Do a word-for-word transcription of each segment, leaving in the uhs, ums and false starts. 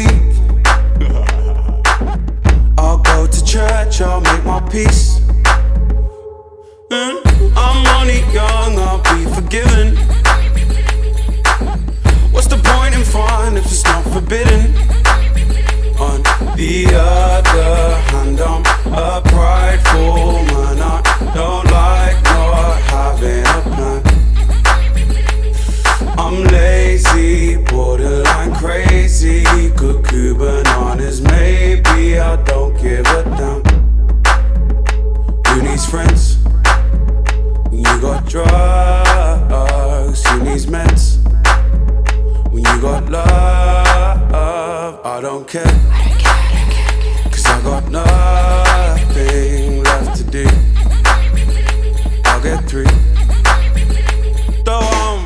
I'll go to church, I'll make my peace. Mm, I'm only young, I'll be forgiven. What's the point in fun if it's not forbidden? On the other hand, I'm a prideful man. I don't like not having a plan. I'm lazy, borderline crazy. Cuckoo bananas, maybe I don't give a damn. Who needs friends? When you got drugs, who needs meds? When you got love, I don't care. Cause I got nothing left to do. I'll get through. Though I'm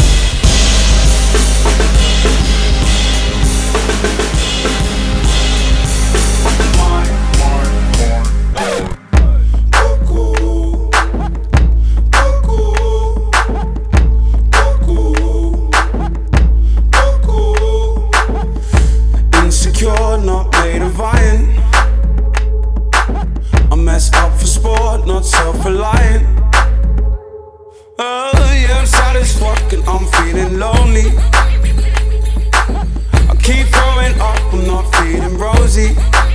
not made of iron. I mess up for sport, not self-reliant. Oh yeah, I'm sad as fuck and I'm feeling lonely. I keep throwing up, I'm not feeling rosy.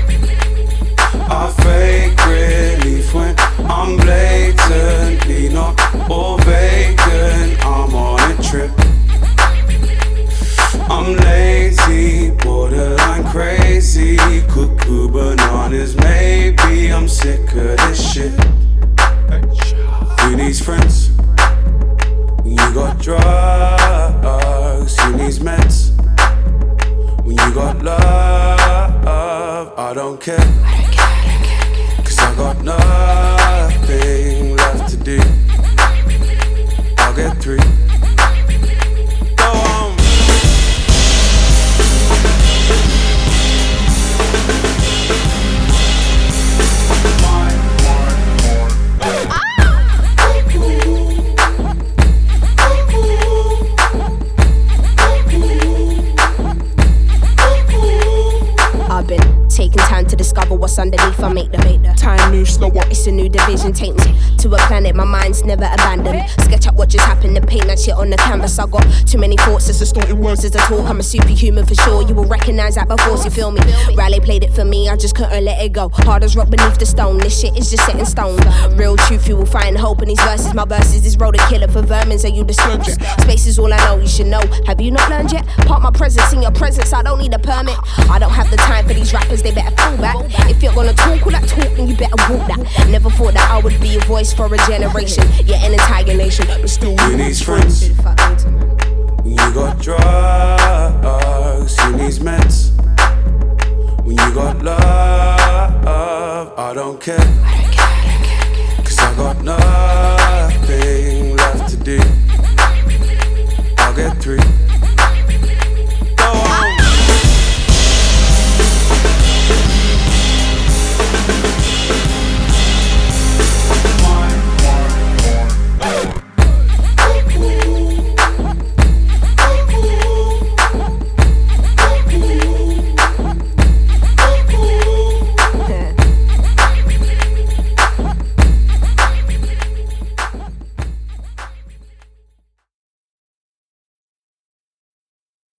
I fake relief when I'm blatantly not all vacant. I'm on a trip. I'm lazy, borderline crazy. Cuckoo bananas, maybe I'm sick of this shit. Who needs friends? When you got drugs, who needs meds? When you got love, I don't care. Cause I got nothing left to do. I'll get through. Taking time to discover what's underneath, I make the, make the time move slower. It's a new division, take me to a planet my mind's never abandoned. Sketch up what just happened and paint that shit on the canvas. I got too many thoughts as distorted words as I talk. I'm a superhuman for sure, you will recognize that before you feel me. Riley played it for me, I just couldn't let it go. Hard as rock beneath the stone, this shit is just set in stone. Real truth, you will find hope in these verses. My verses is road a killer for vermins, are you the surgeon? Space is all I know, you should know. Have you not learned yet? Park my presence in your presence, I don't need a permit. I don't have the time for these rappers, they better fall back. If you're gonna talk all that talk, then you better walk that. Never thought that I would be a voice for a generation, yeah, an entire nation, but still who needs friends? When you got drugs, who needs meds? When you got love, I don't care. Cause I got nothing left to do. I'll get through.